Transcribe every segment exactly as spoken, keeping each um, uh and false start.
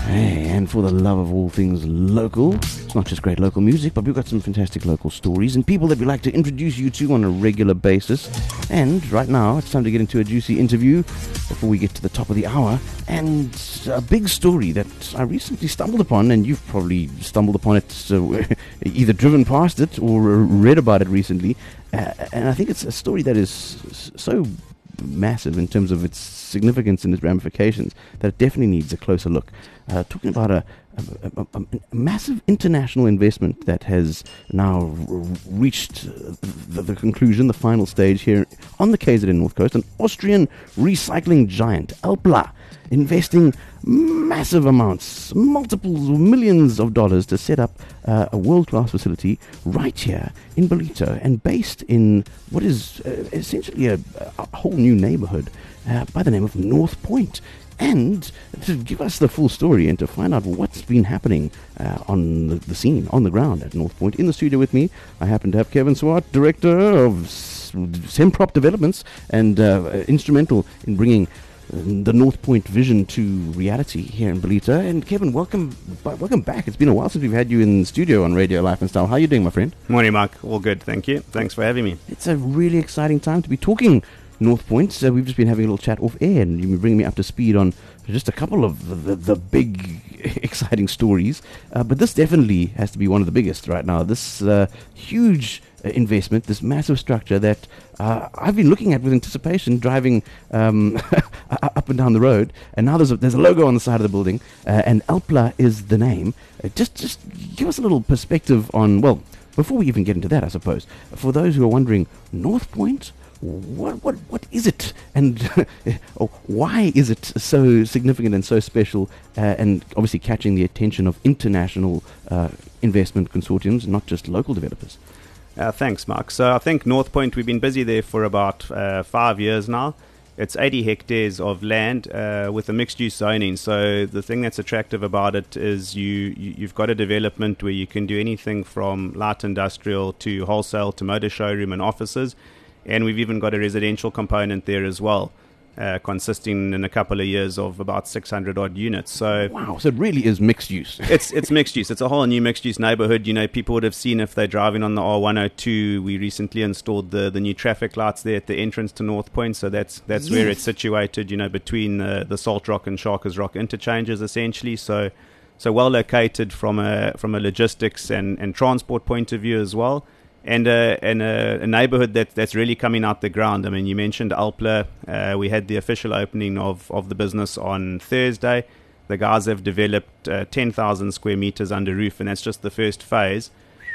Hey, and for the love of all things local, it's not just great local music, but we've got some fantastic local stories and people that we like to introduce you to on a regular basis. And right now, it's time to get into a juicy interview before we get to the top of the hour. And a big story that I recently stumbled upon, and you've probably stumbled upon it, uh, either driven past it or read about it recently. Uh, and I think it's a story that is so massive in terms of its significance and its ramifications that it definitely needs a closer look. Uh, talking about a, a, a, a massive international investment that has now r- reached the, the conclusion, the final stage here on the K Z N North Coast. An Austrian recycling giant, Alpla, investing massive amounts, multiple millions of dollars to set up uh, a world-class facility right here in Ballito and based in what is uh, essentially a, a whole new neighborhood uh, by the name of North Point. And to give us the full story and to find out what's been happening uh, on the, the scene, on the ground at North Point, in the studio with me, I happen to have Kevin Swart, Director of S- Semprop Developments and uh, instrumental in bringing the North Point vision to reality here in Ballito. And Kevin, welcome welcome back. It's been a while since we've had you in the studio on Radio Life and Style. How are you doing, my friend? Morning, Mark. All good, thank you. Thanks for having me. It's a really exciting time to be talking North Point. So we've just been having a little chat off air, and you've been bringing me up to speed on just a couple of the, the, the big, exciting stories. Uh, but this definitely has to be one of the biggest right now. This uh, huge uh, investment, this massive structure that uh, I've been looking at with anticipation, driving um, up and down the road. And now there's a, there's a logo on the side of the building, uh, and Alpla is the name. Uh, just just give us a little perspective on, well, before we even get into that, I suppose, for those who are wondering, North Point, What what what is it, and oh, why is it so significant and so special, uh, and obviously catching the attention of international uh, investment consortiums, not just local developers? Uh, thanks, Mark. So I think North Point, we've been busy there for about uh, five years now. It's eighty hectares of land uh, with a mixed-use zoning. So the thing that's attractive about it is you, you, you've got a development where you can do anything from light industrial to wholesale to motor showroom and offices. And we've even got a residential component there as well, uh, consisting in a couple of years of about six hundred odd units. So wow, so it really is mixed use. it's it's mixed use. It's a whole new mixed use neighborhood. You know, people would have seen if they're driving on the R one oh two. We recently installed the, the new traffic lights there at the entrance to North Point. So that's that's yes. where it's situated. You know, between the, the Salt Rock and Sharkers Rock interchanges, essentially. So so well located from a from a logistics and, and transport point of view as well. And, uh, and uh, a neighborhood that, that's really coming out the ground. I mean, you mentioned Alpla. Uh, we had the official opening of, of the business on Thursday. The guys have developed uh, ten thousand square meters under roof, and that's just the first phase.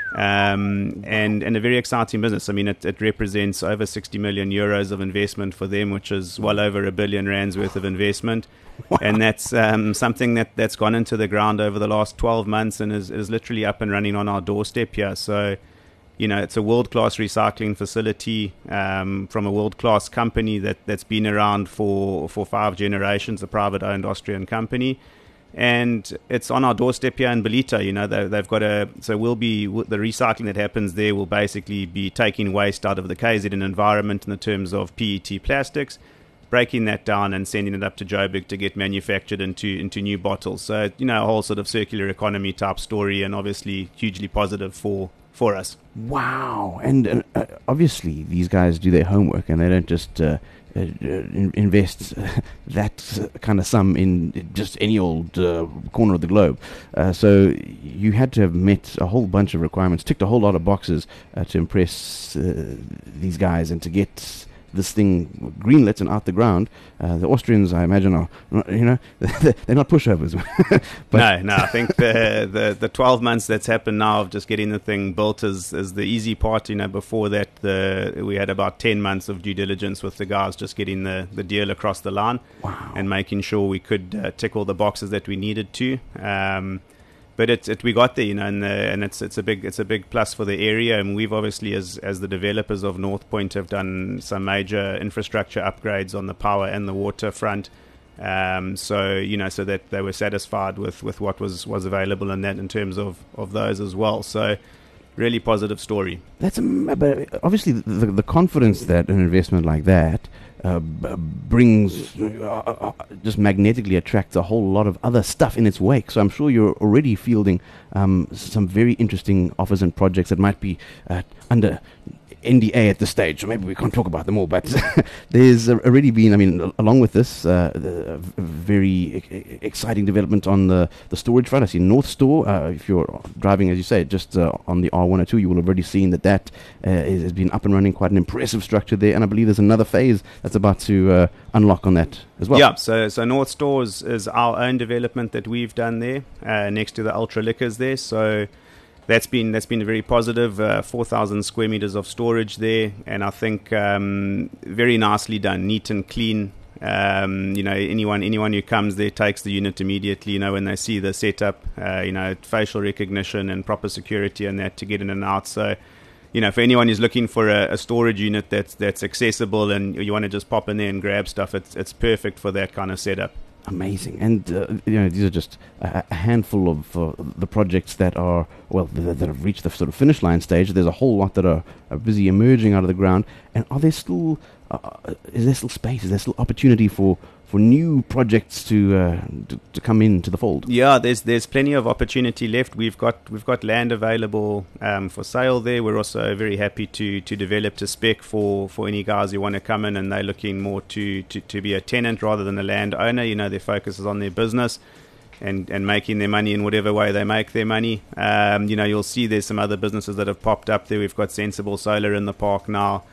Um, and, and a very exciting business. I mean, it, it represents over sixty million euros of investment for them, which is well over a billion rands worth of investment. Wow. And that's um, something that, that's gone into the ground over the last twelve months and is, is literally up and running on our doorstep here. So, you know, it's a world-class recycling facility um, from a world-class company that, that's been around for, for five generations, a private-owned Austrian company. And it's on our doorstep here in Ballito. You know, they, they've got a... So we'll be... The recycling that happens there will basically be taking waste out of the K Z N environment in the terms of P E T plastics, breaking that down and sending it up to Joburg to get manufactured into, into new bottles. So, you know, a whole sort of circular economy type story, and obviously hugely positive for... for us. Wow. And uh, obviously these guys do their homework, and they don't just uh, uh, in- invest uh, that kind of sum in just any old uh, corner of the globe. Uh, so you had to have met a whole bunch of requirements, ticked a whole lot of boxes uh, to impress uh, these guys and to get this thing greenlit and out the ground. Uh, the Austrians, I imagine, are, you know, they're not pushovers. But no, no, I think the, the the twelve months that's happened now of just getting the thing built is, is the easy part. You know, before that, the we had about ten months of due diligence with the guys, just getting the, the deal across the line. Wow. And making sure we could uh, tick all the boxes that we needed to. Um, But it, it we got there, you know, and, the, and it's it's a big it's a big plus for the area, and we've obviously, as as the developers of North Point, have done some major infrastructure upgrades on the power and the water front. Um, so you know, so that they were satisfied with, with what was, was available in that in terms of, of those as well. So really positive story. That's a, but obviously the, the confidence that an investment like that uh, b- brings uh, just magnetically attracts a whole lot of other stuff in its wake. So I'm sure you're already fielding um, some very interesting offers and projects that might be uh, under N D A at this stage, so maybe we can't talk about them all, but there's already been, I mean, along with this, uh, the very e- exciting development on the, the storage front. I see North Store, uh, if you're driving, as you say, just uh, on the R one oh two, you will have already seen that that uh, is, has been up and running, quite an impressive structure there, and I believe there's another phase that's about to uh, unlock on that as well. Yeah, so so North Store is, is our own development that we've done there, uh, next to the Ultra Liquors there, so That's been that's been very positive. Uh, four thousand square meters of storage there, and I think um, very nicely done, neat and clean. Um, you know, anyone anyone who comes there takes the unit immediately. You know, when they see the setup, uh, you know, facial recognition and proper security and that to get in and out. So, you know, for anyone who's looking for a, a storage unit that's that's accessible and you want to just pop in there and grab stuff, it's it's perfect for that kind of setup. Amazing. And, uh, you know, these are just a, a handful of uh, the projects that are, well, that, that have reached the sort of finish line stage. There's a whole lot that are, are busy emerging out of the ground. And are there still, uh, is there still space? Is there still opportunity for, for new projects to, uh, to to come into the fold? Yeah, there's there's plenty of opportunity left. We've got we've got land available um, for sale there. We're also very happy to to develop to spec for, for any guys who want to come in and they're looking more to, to, to be a tenant rather than a landowner. You know, their focus is on their business and, and making their money in whatever way they make their money. Um, you know, you'll see there's some other businesses that have popped up there. We've got Sensible Solar in the park now.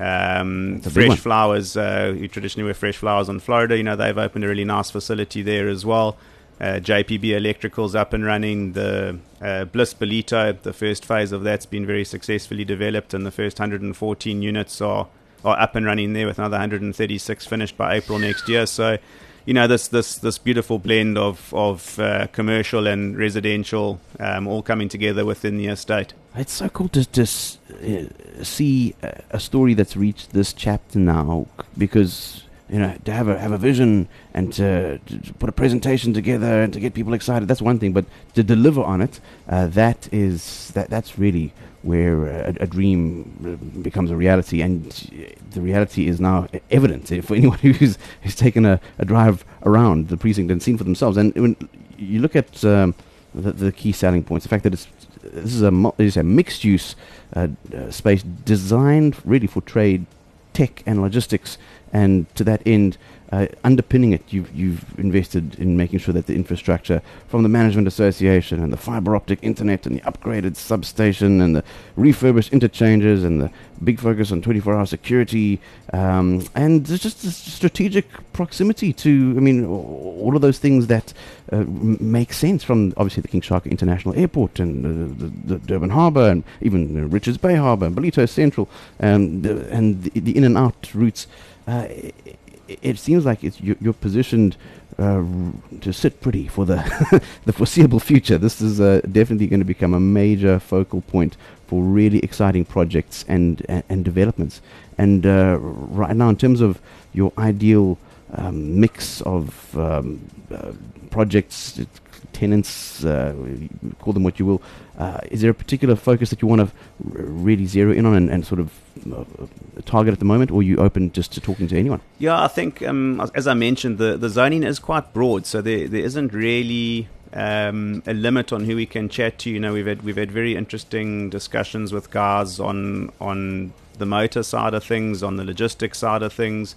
Um, Fresh Flowers, uh, who traditionally were Fresh Flowers on Florida, you know, they've opened a really nice facility there as well. Uh, J P B Electrical's up and running. The uh, Bliss Belito, the first phase of that's been very successfully developed, and the first one hundred fourteen units are, are up and running there, with another one hundred thirty-six finished by April next year. So, you know, this this this beautiful blend of of uh, commercial and residential um, all coming together within the estate. It's so cool to just uh, see a, a story that's reached this chapter now, because, you know, to have a have a vision and to, to put a presentation together and to get people excited, that's one thing, but to deliver on it, uh, that is that that's really where a, a dream becomes a reality, and the reality is now evident for anyone who's who's taken a, a drive around the precinct and seen for themselves. And when you look at um, the, the key selling points, the fact that it's this is a, this is a mixed-use uh, uh, space designed really for trade, tech, and logistics, and to that end, uh, underpinning it, you've, you've invested in making sure that the infrastructure from the management association and the fiber optic internet and the upgraded substation and the refurbished interchanges and the big focus on twenty-four hour security, um, and there's just a strategic proximity to, I mean, all of those things that uh, m- make sense, from obviously the King Shaka International Airport and uh, the, the Durban Harbour and even uh, Richards Bay Harbour and Belito Central, and, uh, and the, the in and out routes. Uh, it, it seems like it's you're, you're positioned uh, to sit pretty for the the foreseeable future. This is uh, definitely going to become a major focal point for really exciting projects and and, and developments. And uh, right now, in terms of your ideal um, mix of um, uh, projects, tenants, uh, call them what you will, uh, is there a particular focus that you want to r- really zero in on and, and sort of uh, target at the moment, or are you open just to talking to anyone? Yeah, I think, um, as I mentioned, the, the zoning is quite broad, so there there isn't really um, a limit on who we can chat to. You know, we've had we've had very interesting discussions with guys on on the motor side of things, on the logistics side of things.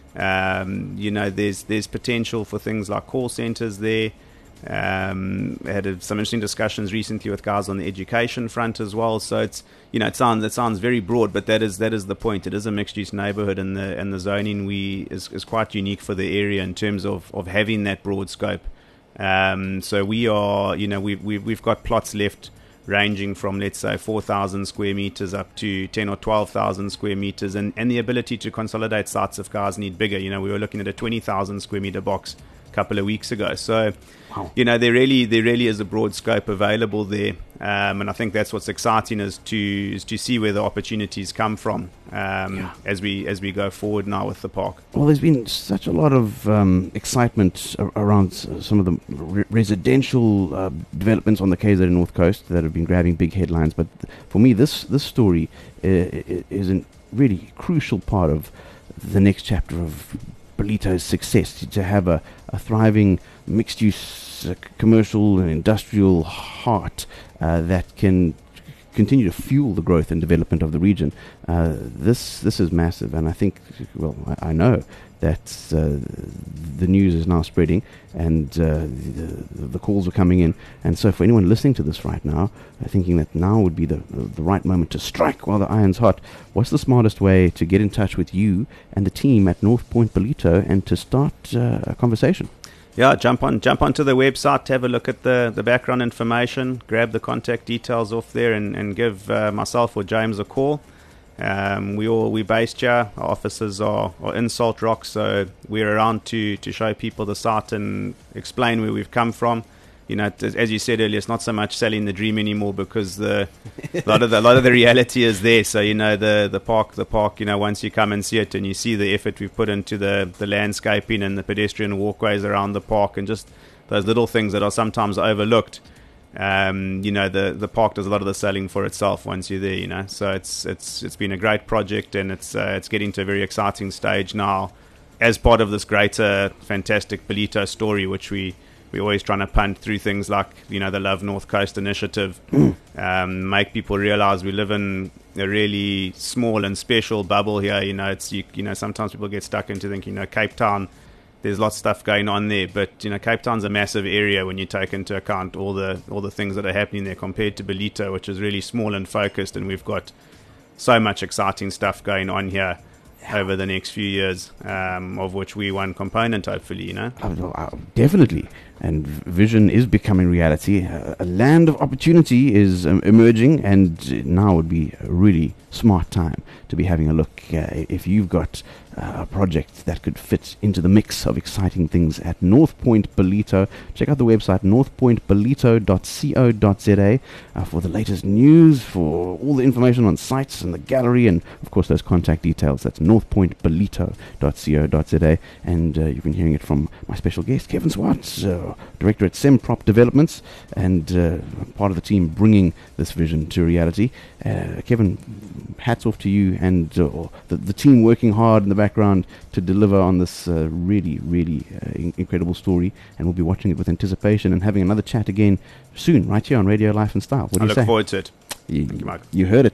Um, you know, there's there's potential for things like call centers there. Um, I had a, some interesting discussions recently with guys on the education front as well. So it's, you know, it sounds it sounds very broad, but that is that is the point. It is a mixed-use neighbourhood, and the and the zoning we is, is quite unique for the area in terms of, of having that broad scope. Um, so we are, you know, we've we've we've got plots left ranging from, let's say, four thousand square meters up to ten or twelve thousand square meters, and, and the ability to consolidate sites if guys need bigger. You know, we were looking at a twenty thousand square meter box couple of weeks ago. So, wow. you know, there really there really is a broad scope available there, um, and I think that's what's exciting is to is to see where the opportunities come from um, Yeah. as we as we go forward now with the park. Well, there's been such a lot of um, excitement ar- around s- some of the re- residential uh, developments on the K Z N North Coast that have been grabbing big headlines. But th- for me, this this story uh, i- is a really crucial part of the next chapter of Ballito's success, to, to have a, a thriving mixed-use uh, c- commercial and industrial heart uh, that can continue to fuel the growth and development of the region. Uh, this this is massive, and I think, well, I, I know that uh, the news is now spreading, and uh, the, the calls are coming in. And so, for anyone listening to this right now, uh, thinking that now would be the the right moment to strike while the iron's hot, what's the smartest way to get in touch with you and the team at North Point Ballito and to start uh, a conversation? Yeah, jump on, jump onto the website, have a look at the, the background information, grab the contact details off there, and, and give uh, myself or James a call. Um, we all we based here. Our offices are, are in Salt Rock, so we're around to, to show people the site and explain where we've come from. You know, t- as you said earlier, it's not so much selling the dream anymore, because the a lot of the a lot of the reality is there. So, you know, the the park, the park. You know, once you come and see it, and you see the effort we've put into the the landscaping and the pedestrian walkways around the park, and just those little things that are sometimes overlooked. Um, you know, the the park does a lot of the selling for itself once you're there. You know, so it's it's it's been a great project, and it's uh, it's getting to a very exciting stage now, as part of this greater, fantastic Ballito story, which we. We're always trying to punt through things like, you know, the Love North Coast initiative, um, make people realize we live in a really small and special bubble here. You know, it's you, you know, sometimes people get stuck into thinking, you know, Cape Town, there's lots of stuff going on there, but you know, Cape Town's a massive area when you take into account all the all the things that are happening there compared to Ballito, which is really small and focused, and we've got so much exciting stuff going on here over the next few years, um, of which we one component, hopefully, you know. Uh, uh, definitely. And v- vision is becoming reality. Uh, a land of opportunity is um, emerging, and now would be a really smart time to be having a look. Uh, if you've got uh, a project that could fit into the mix of exciting things at North Point Ballito, check out the website north point ballito dot co dot za uh, for the latest news, for all the information on sites and the gallery, and of course those contact details. That's north point ballito dot co dot za. And uh, you've been hearing it from my special guest, Kevin Swart, uh, director at Semprop Developments, and uh, part of the team bringing this vision to reality. Uh, Kevin, hats off to you and uh, the, the team working hard in the background to deliver on this uh, really, really uh, in- incredible story. And we'll be watching it with anticipation and having another chat again soon, right here on Radio Life and Style. What do I you look say? forward to it. You, Thank you, Mark. you heard it.